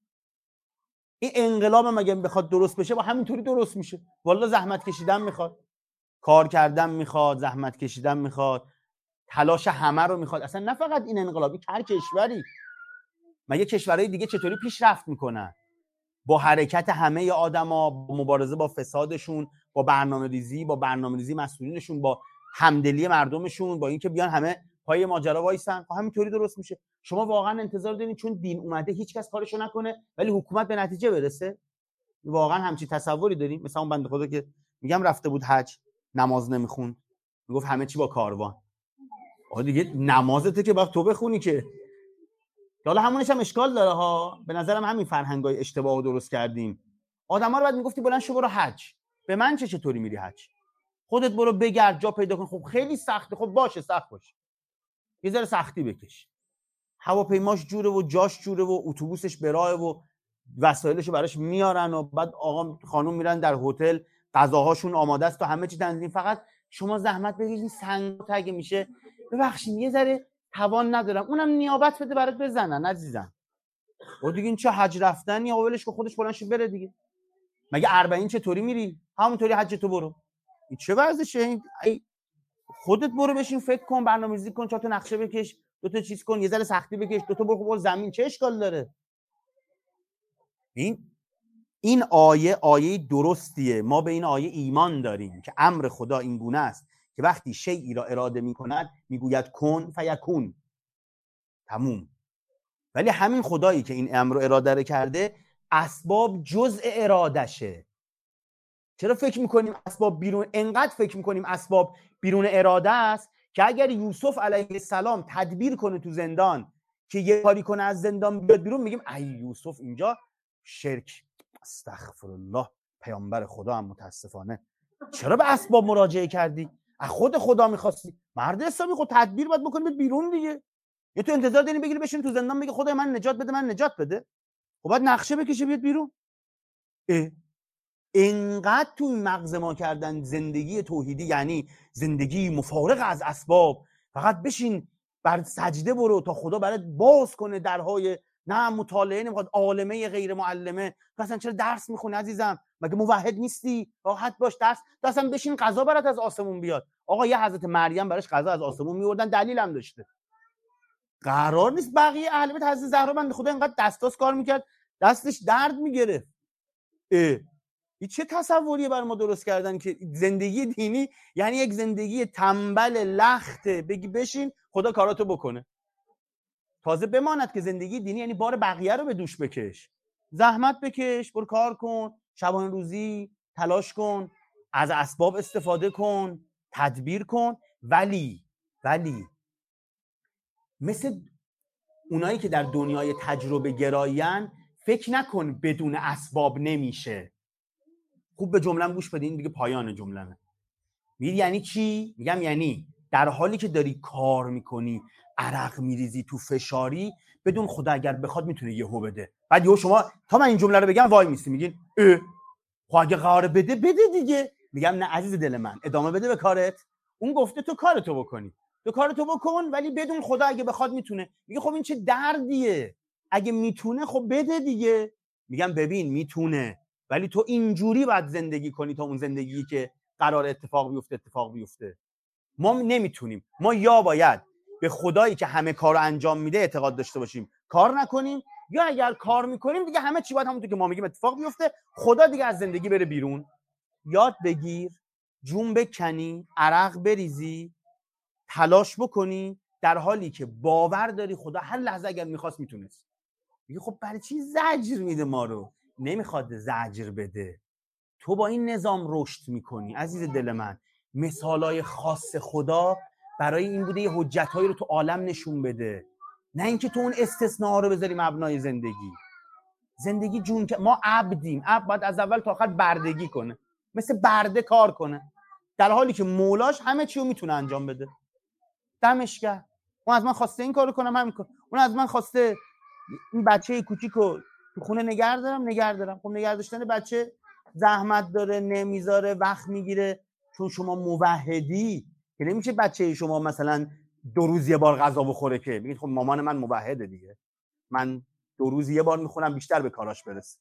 این انقلاب هم اگه بخواد درست بشه با همینطوری درست میشه. والله زحمت کشیدن میخواد، کار کردن میخواد، زحمت کشیدن میخواد، تلاش همه رو میخواد. اصلا نه فقط این انقلابی، هر کشوری. مگه کشورهای دیگه چطوری پیشرفت میکنن؟ با حرکت همه آدما، با مبارزه با فسادشون، با برنامه‌ریزی مسئولینشون، با همدلی مردمشون، با اینکه بیان همه پای ماجرا وایسن. همینطوری درست میشه. شما واقعا انتظار دارین چون دین اومده هیچ کس کارشو نکنه ولی حکومت به نتیجه برسه؟ واقعا همچین تصوری داریم؟ مثلا اون بنده خدا که میگم رفته بود حج، نماز نمیخوند، میگفت همه چی با کاروان. آقا دیگه نمازته که باید تو بخونی که. حالا همونش هم اشکال داره ها. به نظرم همین فرهنگای اشتباهو درست کردیم. آدما رو بعد میگفتی بلند شو برو حج. به من چطوری میری حج؟ خودت برو بگرد جا پیدا کن. خب خیلی سخته. خب باشه سخت باشه، یه ذره سختی بکش. هواپیماش جوره و جاش جوره و اتوبوسش براه و وسایلشو براش میارن و بعد آقا خانم میرن در هتل، غذاهاشون آماده است و همه چی تنظیم. فقط شما زحمت بکشین. سنگ اگه میشه ببخشید یه ذره توان ندارم، اونم نیابت بده برات بزنن عزیزم. و دیگه این چه حج رفتنی؟ اولش که خودش بلند شه بره دیگه. مگه 40 چطوری میری؟ همونطوری حج تو برو. این چه ورزشه این؟ خودت برو بشین فکر کن، برنامه‌ریزی کن، 4 تا نقشه بکش، 2 تا چیز کن، یه ذره سختی بکش، 2 تا برو زمین. چه اشکال داره؟ این آیه درستیه. ما به این آیه ایمان داریم که امر خدا این گونه است که وقتی شیئی را اراده می‌کند میگوید کن فیکون، تموم. ولی همین خدایی که این امر رو اراده کرده، اسباب جزء ارادشه. چرا فکر میکنیم اسباب بیرون، انقدر فکر میکنیم اسباب بیرون اراده است که اگر یوسف علیه السلام تدبیر کنه تو زندان که یه کاری کنه از زندان بیاد بیرون، میگیم ای یوسف اینجا شرک. استغفر الله، پیامبر خدا هم متاسفانه. چرا به اسباب مراجعه کردی؟ از خود خدا می‌خواستی. مرد حسابی خود تدبیر باید بکنی بیاد بیرون دیگه. یا تو انتظار داری بگیری بشین تو زندان بگی خدای من نجات بده، من نجات بده؟ خب باید نقشه بکشه بیاد بیرون. اینقدر تو این مغز ما کردن زندگی توحیدی یعنی زندگی مفارغ از اسباب، فقط بشین بر سجده برو تا خدا برات باز کنه درهای، نه مطالعه نمیخواد، عالمه غیر معلمه. تو اصلا چرا درس میخونی عزیزم؟ مگه موحد نیستی؟ راحت باش درس، تو اصلا بشین قضا برات از آسمون بیاد. آقا یه حضرت مریم براش قضا از آسمون میوردن، دلیل هم داشته. قرار نیست بقیه اهل بیت حضرت زهرا بنده خدا اینقدر دستاس کار میکرد دستش درد میگرفت. این چه تصوریه بر ما درست کردن که زندگی دینی یعنی یک زندگی تنبل لخته، بگی بشین خدا کاراتو بکنه. تازه بماند که زندگی دینی یعنی بار بقیه رو به دوش بکش، زحمت بکش، برو کار کن، شبانه روزی تلاش کن، از اسباب استفاده کن، تدبیر کن، ولی مثل اونایی که در دنیای تجربه گرایین فکر نکن بدون اسباب نمیشه. خوب به جمله‌ام گوش بدین دیگه، پایان جمله‌مه. میگی یعنی چی؟ میگم یعنی در حالی که داری کار میکنی، عرق میریزی، تو فشاری، بدون خدا اگر بخواد میتونه یهو بده. بعد یهو شما تا من این جمله رو بگم وای میسی میگین خب اگه قراره بده دیگه. میگم نه عزیز دل من، ادامه بده به کارت. اون گفته تو کارتو بکنی، تو کارتو بکن، ولی بدون خدا اگه بخواد میتونه. میگه خب این چه دردیه؟ اگه میتونه خب بده دیگه. میگم ببین میتونه، ولی تو اینجوری باید زندگی کنی تا اون زندگی که قرار اتفاق بیفته. ما نمیتونیم. ما یا باید به خدایی که همه کارو انجام میده اعتقاد داشته باشیم، کار نکنیم، یا اگر کار میکنیم دیگه همه چی باید همونطور که ما میگیم اتفاق بیفته، خدا دیگه از زندگی بره بیرون. یاد بگیر، جون بکنی، عرق بریزی، تلاش بکنی، در حالی که باور داری خدا هر لحظه اگر میخواست میتونست. میگه خب برای چی زجر میده ما رو؟ نمیخواد زجر بده. تو با این نظام رشد میکنی عزیز دل من. مثالای خاص خدا برای این بوده یه حجتایی رو تو عالم نشون بده، نه اینکه تو اون استثناء رو بذاری مبنای زندگی جون که ما عبدیم. عبد باید از اول تا آخر بردگی کنه، مثل برده کار کنه، در حالی که مولاش همه چی رو میتونه انجام بده. دمش گرم. اون از من خواسته این کارو کنم، همین کار. اون از من خواسته این بچه کوچیکو تو خونه نگه دارم. خب نگه داشتن بچه زحمت داره، نمیذاره، وقت میگیره. چون شما موحدی که نمیشه بچه شما مثلا 2 روز یه بار غذا بخوره که بگید خب مامان من موحده دیگه، من 2 روز یه بار میخونم بیشتر به کاراش برسه.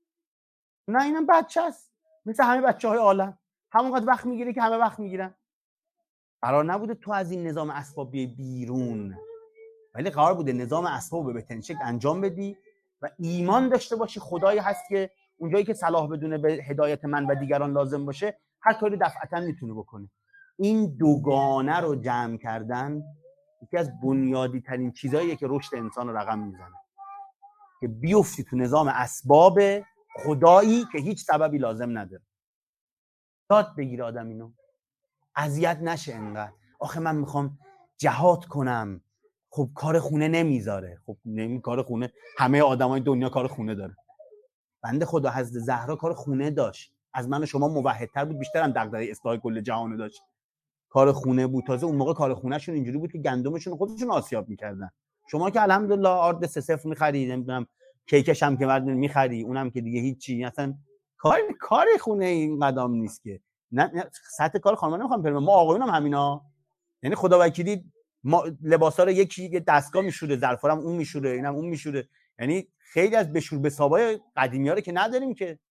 نه اینم بچه است، مثل همه بچه‌های عالم، همونقدر وقت میگیره که همه وقت میگیرن. قرار نبوده تو از این نظام اسباب بیای بیرون، ولی قرار بوده نظام اسباب به بهترین شکل انجام بدی و ایمان داشته باشی خدایی هست که اونجایی که صلاح بدونه به هدایت من و دیگران لازم باشه هر کاری دفعتاً میتونه بکنه. این دوگانه رو جمع کردن یکی از بنیادی ترین چیزاییه که رشد انسان رو رقم میزنه، که بیفتی تو نظام اسباب خدایی که هیچ سببی لازم نداره. یاد بگیر آدم اینو، اذیت نشه انقدر. آخه من میخوام جهاد کنم، خب کار خونه نمیذاره. خب کار خونه همه آدمای دنیا کار خونه داره. بنده خدا حضرت زهرا کار خونه داشت، از من و شما موحدتر بود، بیشتر هم دغدغه اصلاح کل جهان داشت. کار خونه بود. تازه اون موقع کار خونهشون اینجوری بود که گندمشون خودشون آسیاب میکردن. شما که الحمدلله آرد 3-0 می‌خرید، نمیدونم کیکش هم که بعد می‌خری، اونم که دیگه هیچی، اصلا کار خونه این قدم نیست که. نه سطح کار خانم نمیخوام بریم، ما آقایون هم همینا. یعنی خدا وکیلی ما لباسا رو یکی دستگاه میشوره، ظرفا هم اون میشوره، اینم اون میشوره. یعنی خیلی از بشور بسابای قدیمی‌ها رو که نداریم که.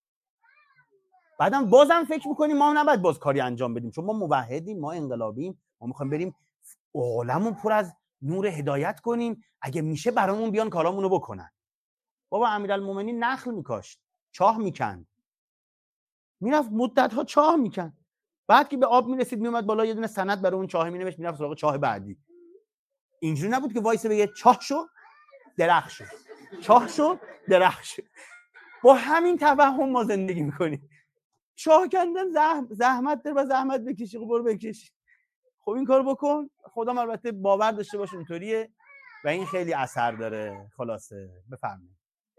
بعدم بازم فکر می‌کنیم ما نباید باز کاری انجام بدیم چون ما موحدیم، ما انقلابیم، ما می‌خوایم بریم عالمون پر از نور هدایت کنیم، اگه میشه برامون بیان کارامونو بکنن. بابا امیرالمومنین نخل میکاشت، چاه میکند، میرفت مدت‌ها چاه میکند، بعد که به آب میرسید میومد بالا یه دونه سند برای اون چاه مینوشت، میرفت سراغ چاه بعدی. اینجوری نبود که وایسه بگه چاه شو درخت شو، چاه شو درخت شو. با همین توهم ما زندگی میکنیم. چاه کندن زحمت داره و زحمت بکشی، خب برو بکش، خب این کارو بکن. خودم البته باور داشته باشه اونطوریه و این خیلی اثر داره. خلاصه بفرمایید.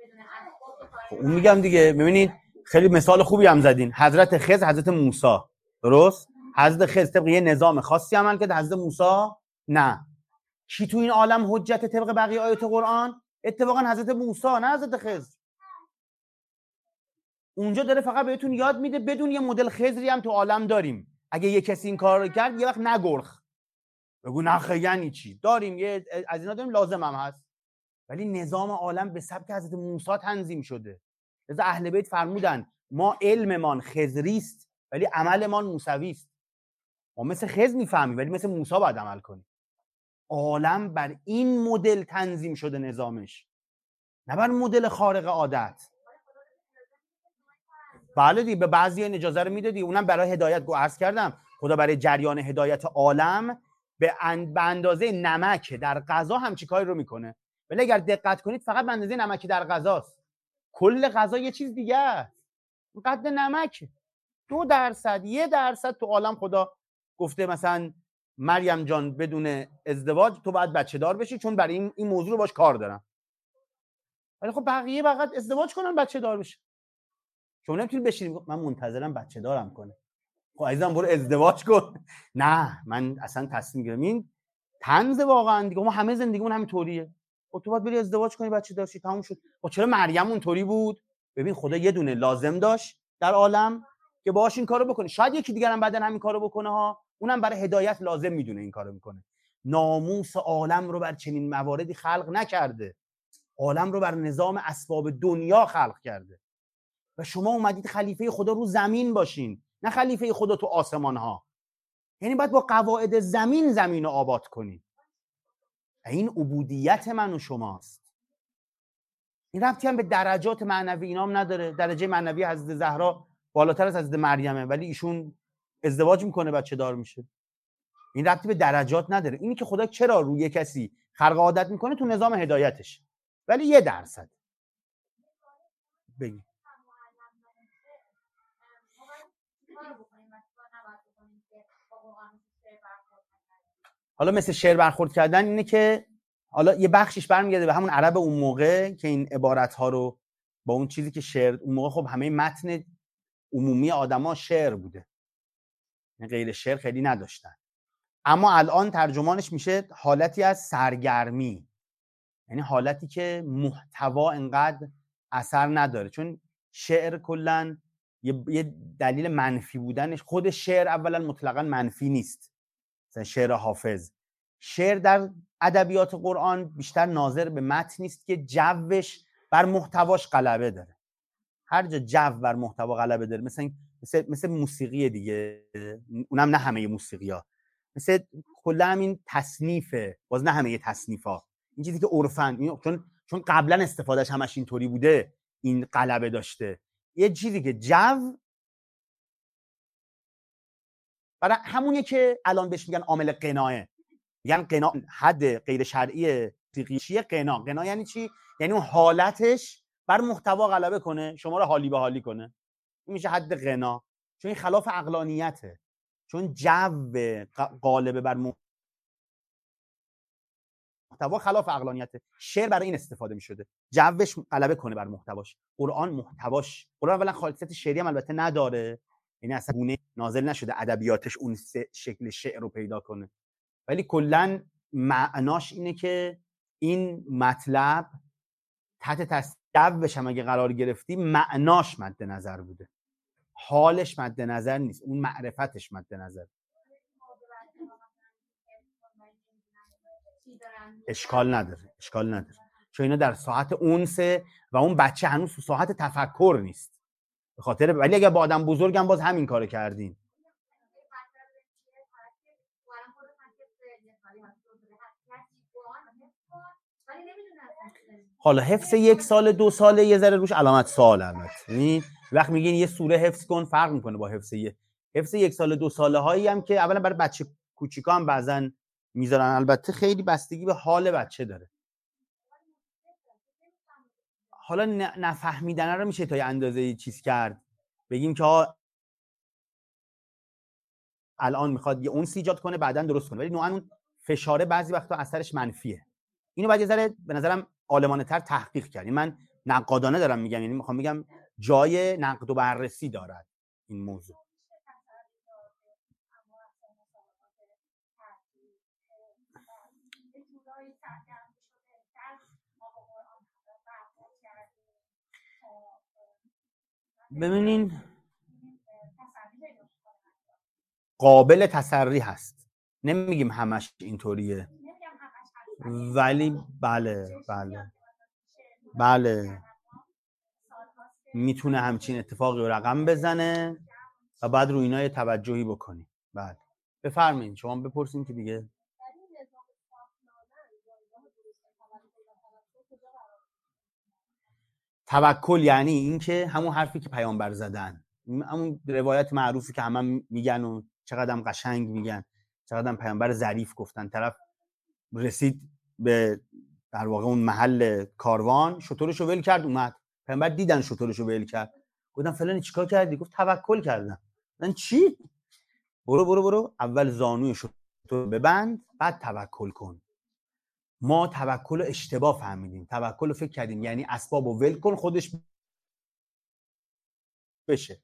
خب اون میگم دیگه، ببینید خیلی مثال خوبی هم زدین. حضرت خضر، حضرت موسی، درست؟ حضرت خضر طبق یه نظام خاصی عمل کرد، حضرت موسی نه. کی تو این عالم حجت طبق بقیه آیات قرآن؟ اتفاقا حضرت موسی، نه حضرت خضر. اونجا داره فقط بهتون یاد میده بدون یه مدل خضری هم تو عالم داریم، اگه یه کسی این کار رو کرد یه وقت نگرخ بگو نه یعنی چی، داریم یه از اینا داریم، لازم هم هست. ولی نظام عالم به سبک حضرت موسی تنظیم شده. لذا اهل بیت فرمودن ما علممان خضری است ولی عملمان موسوی است. ما مثل خضر میفهمیم ولی مثل موسی باید عمل کنیم. عالم بر این مدل تنظیم شده نظامش، نه بر مدل خارق عادت. بله دیگه، به بعضی این اجازه رو میدادی، اونم برای هدایت. عرض کردم خدا برای جریان هدایت عالم به اندازه نمک در غذا هم چی کاری رو میکنه. ولی اگر دقت کنید فقط به اندازه نمک در غذاست، کل غذا یه چیز دیگه است. قد نمک 2%، 1% تو عالم خدا گفته مثلا مریم جان بدون ازدواج تو باید بچه دار بشی چون برای این موضوع رو باش کار دارم. ولی خب بقیه فقط ازدواج کنن بچه دار بشن. شما نمیتونید بشینید من منتظرم بچه دارم کنه. خب عزیزم برو ازدواج کن. نه من اصلا تصمیم گرفتم این طنز واقعا دیگه، ما همه زندگیمون همینطوریه. خب تو باید بری ازدواج کنی بچه دار شی، تموم شد. خب چرا مریم اونطوری بود؟ ببین خدا یه دونه لازم داشت در عالم که باهاش این کارو بکنه. شاید یکی دیگر هم بعدن همین کارو بکنه ها، اونم برای هدایت لازم میدونه این کارو میکنه. ناموس عالم رو بر چنین مواردی خلق نکرده. عالم رو بر نظام اسباب دنیا خلق کرده. و شما اومدید خلیفه خدا رو زمین باشین، نه خلیفه خدا تو آسمان ها. یعنی باید با قواعد زمین رو آباد کنید. این عبودیت من و شماست. این ربطی هم به درجات معنوی اینام نداره. درجه معنوی حضرت زهرا بالاتر از حضرت مریمه ولی ایشون ازدواج میکنه بچه دار میشه. این ربطی به درجات نداره. اینی که خدا چرا روی کسی خلق عادت میکنه تو نظام هدایتش. ولی 1% بگی حالا مثل شعر برخورد کردن اینه که حالا یه بخشش برمیگرده به همون عرب اون موقع که این عبارت ها رو با اون چیزی که شعر اون موقع خب همه متن عمومی آدما شعر بوده، غیر شعر خیلی نداشتن. اما الان ترجمانش میشه حالتی از سرگرمی، یعنی حالتی که محتوا انقدر اثر نداره. چون شعر کلا یه دلیل منفی بودنش، خود شعر اولا مطلقا منفی نیست. مثلا شعر حافظ، شعر در ادبیات قرآن بیشتر ناظر به متن نیست که جوش بر محتواش غلبه داره. هر جا جو بر محتوا غلبه داره، مثل موسیقی دیگه، اونم نه همه موسیقی‌ها، مثل کلا همین تصنیفه، باز نه همه تصنیف‌ها، این چیزی که عرفن، چون قبلا استفادهش همش اینطوری بوده این غلبه داشته. یه چیزی که جو برای همونیه که الان بهش میگن عامل قناعه. میگن قنا حد غیر شرعی موسیقی قنا یعنی چی؟ یعنی اون حالتش بر محتوا غلبه کنه، شما رو حالی به حالی کنه. این میشه حد قنا، چون این خلاف عقلانیته. چون جو غالب بر محتوا خلاف عقلانیته. شعر برای این استفاده میشده، جوش غلبه کنه بر محتواش. قرآن اولا خاصیت شعری هم البته نداره، یعنی اصلا گونه نازل نشده ادبیاتش اون شکل شعر رو پیدا کنه. ولی کلا معناش اینه که این مطلب تحت تصویرش هم اگه قرار گرفتی معناش مد نظر بوده، حالش مد نظر نیست، اون معرفتش مد نظر. اشکال نداره چون اینا در ساعت اونسه و اون بچه هنوز تو ساعت تفکر نیست. به خاطر ولی اگه با آدم بزرگم باز همین کارو کردین. حالا حفظ 1 سال 2 ساله یه ذره روش علامت سوال البته. یعنی وقت میگین یه سوره حفظ کن فرق میکنه با حفظ 1 سال 2 ساله هایی هم که اولا برای بچه کوچیکا هم بعضن میذارن، البته خیلی بستگی به حال بچه داره. حالا نفهمیدن رو میشه تا یه اندازه چیز کرد، بگیم که الان میخواد یه اونس ایجاد کنه بعدن درست کنه، ولی نوعا اون فشاره بعضی وقتا اثرش منفیه. اینو باید یه ذره به نظرم عالمانه تر تحقیق کرد. من نقادانه دارم میگم، یعنی میخوام بگم جای نقد و بررسی دارد این موضوع. ببینین قابل تسری هست، نمیگیم همش اینطوریه، ولی بله میتونه همچین اتفاقی رو رقم بزنه و بعد رو اینا یه توجهی بکنی. بله بفرمایید شما بپرسین که دیگه. توکل یعنی این که همون حرفی که پیامبر زدن، همون روایت معروفی که همه میگن و چقدرم قشنگ میگن، چقدرم پیامبر ظریف گفتن. طرف رسید به در واقع اون محل کاروان، شترشو ول کرد اومد. پیامبر دیدن شترشو ول کرد، گفتن فلان چیکار کردی؟ گفت توکل کردم. من چی؟ برو اول زانوی شتر ببند بعد توکل کن. ما توکل رو اشتباه فهمیدیم. توکل رو فکر کردیم یعنی اسباب رو ول کن خودش بشه.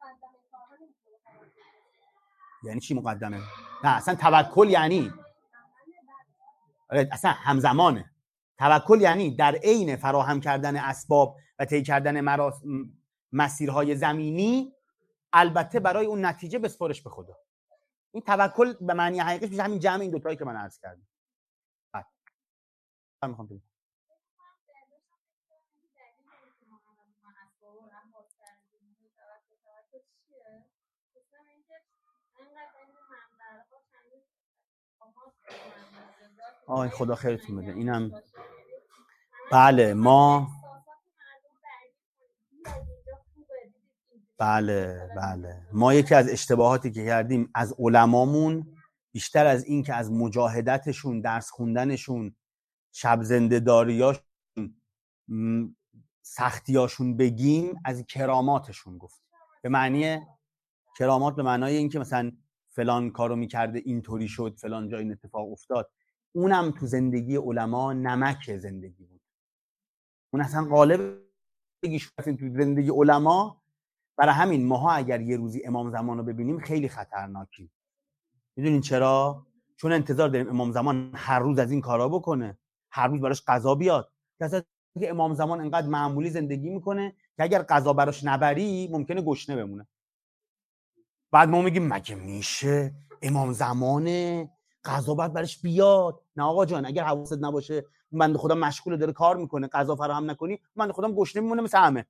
یعنی چی مقدمه؟ نه اصلا توکل یعنی اصلا همزمانه. توکل یعنی در عین فراهم کردن اسباب و طی کردن مسیرهای زمینی، البته برای اون نتیجه بسپارش به خدا. این توکل به معنی حقیقیش میشه همین جمع این دوتایی که من عرض کردم. میخوام آی خدا خیرتون بده. اینم بله ما یکی از اشتباهاتی که کردیم از علمامون، بیشتر از این که از مجاهدتشون، درس خوندنشون، شب زنده داریاشون، سختیاشون بگیم، از کراماتشون گفت. به معنی کرامات به معنای این که مثلا فلان کارو میکرده اینطوری شد، فلان جای این اتفاق افتاد. اونم تو علما نمک زندگی بود. اون اصلا غالب بگیش تو زندگی علما. برای همین ماها اگر یه روزی امام زمان رو ببینیم خیلی خطرناکیم. میدونین چرا؟ چون انتظار داریم امام زمان هر روز از این کارا بکنه، هر روز براش قضا بیاد. که امام زمان انقدر معمولی زندگی میکنه که اگر قضا براش نبری ممکنه گشنه بمونه. بعد ما میگیم مگه میشه امام زمانه قضا باید براش بیاد؟ نه آقا جان، اگر حواست نباشه اون بنده خدا مشغوله داره کار میکنه، قضا فراهم نکنی بنده خدا گشنه میمونه مثل همه.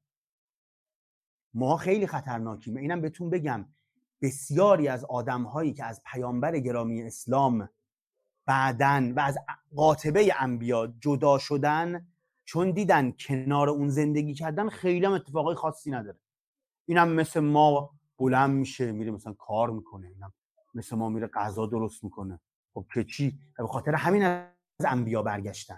ما خیلی خطرناکیم. اینم بهتون بگم بسیاری از آدم‌هایی که از پیامبر گرامی اسلام بعدن و از قاطبه انبیا جدا شدن، چون دیدن کنار اون زندگی کردن خیلی هم اتفاقای خاصی نداره. اینم مثل ما بلند میشه میره مثلا کار میکنه، اینم مثل ما میره غذا درست میکنه. خب که چی؟ به خاطر همین از انبیا برگشتن.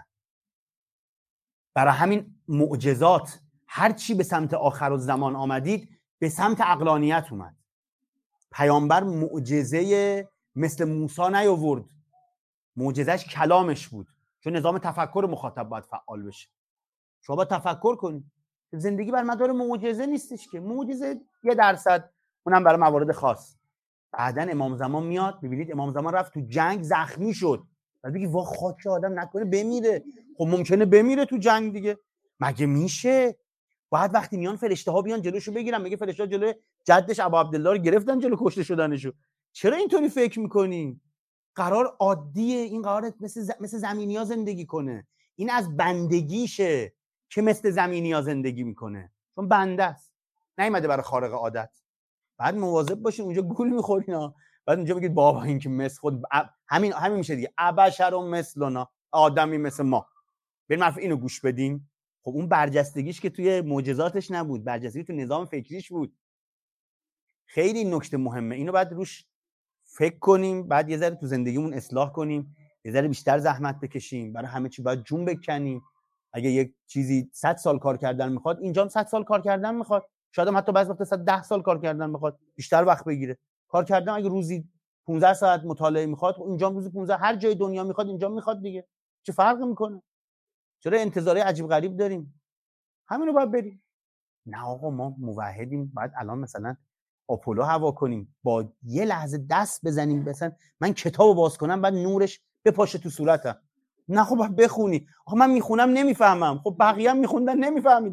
برای همین معجزات هر چی به سمت آخرالزمان آمدید به سمت عقلانیت اومد. پیامبر معجزه مثل موسی نیاورد، معجزش کلامش بود، چون نظام تفکر مخاطب باید فعال بشه. شما باید تفکر کنید. زندگی بر مدار معجزه نیستش که، معجزه 1%، اونم برای موارد خاص. بعدن امام زمان میاد، ببینید امام زمان رفت تو جنگ زخمی شد، بعد بگی وا خاک آدم نکنه بمیره. خب ممکنه بمیره تو جنگ دیگه، مگه میشه؟ بعد وقتی میان فرشته ها بیان جلوشو بگیرن، میگه فرشته ها جلوی جدش ابو عبدالله رو گرفتن جلو کشته شدنشو. چرا اینطوری فکر میکنی؟ قرار عادیه، این قراره مثل زمینی‌ها زندگی کنه. این از بندگیشه که مثل زمینی‌ها زندگی میکنه، چون بنده است، نیومده برای خارق عادت. بعد مواظب باشین اونجا گول میخورینا، بعد اونجا بگید بابا این که مثل خود همین میشه دیگه، ابشر و مثلنا، آدمی مثل ما. بریم حرف اینو گوش بدیم. خب اون برجستگیش که توی معجزاتش نبود، برجستگی تو نظام فکریش بود. خیلی نکته مهمه، اینو بعد روش فکر کنیم، بعد یه ذره تو زندگیمون اصلاح کنیم، یه ذره بیشتر زحمت بکشیم، برای همه چی باید جون بکنیم. اگه یک چیزی 100 سال کار کردن میخواد، اینجا هم 100 سال کار کردن میخواد، شاید هم حتی بعضی وقتا 110 سال کار کردن میخواد، بیشتر وقت بگیره. کار کردن اگه روزی 15 ساعت مطالعه میخواد، اینجا روزی 15، هر جای دنیا میخواد اینجا میخواد دیگه. چه فرقی میکنه؟ چرا انتظاری عجیب غریب داریم؟ همینو باید بریم. نه آقا ما موحدیم، بعد الان مثلا آپولو هوا کنیم، با یه لحظه دست بزنیم، مثلا من کتابو باز کنم بعد نورش بپاشه تو صورتم. نه خب باید بخونی. آخه من میخونم نمیفهمم. خب بقیه هم میخوندن نمیفهمیدن.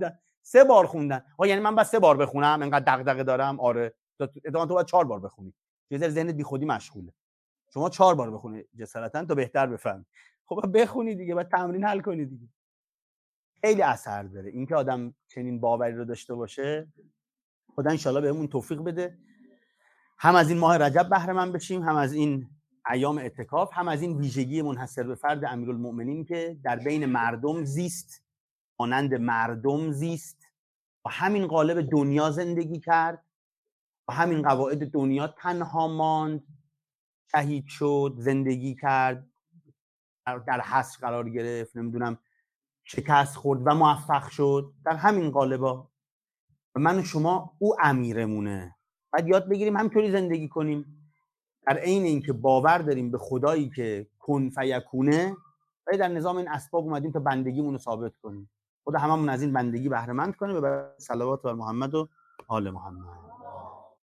3 بار خوندن. یعنی من باید 3 بار بخونم انقدر دغدغه دارم؟ آره. اتفاقا تو باید 4 بار بخونی. یه ذره ذهنت بیخودی مشغوله. شما 4 بار بخونی جسارتا تا بهتر بفهمی. خب بخونی دیگه، بعد تمرین حل کنی دیگه. خیلی اثر داره اینکه آدم چنین باوری رو داشته باشه. خدا ان شاءالله بهمون توفیق بده، هم از این ماه رجب بهره مند بشیم، هم از این ایام اعتکاف، هم از این ویژگی منحصر به فرد امیرالمؤمنین که در بین مردم زیست، مانند مردم زیست، و همین قالب دنیا زندگی کرد، و همین قواعد دنیا تنها ماند، شهید شد، زندگی کرد، در حصر قرار گرفت، نمیدونم شکست خورد و موفق شد در همین قالبا. و من و شما او امیرمونه، باید یاد بگیریم همینطوری زندگی کنیم، در عین اینکه باور داریم به خدایی که کن فیکونه، و در نظام این اسباب اومدیم تا بندگیمون رو ثابت کنیم. خدا هممون از این بندگی بهره مند کنه. به صلوات بر محمد و آل محمد.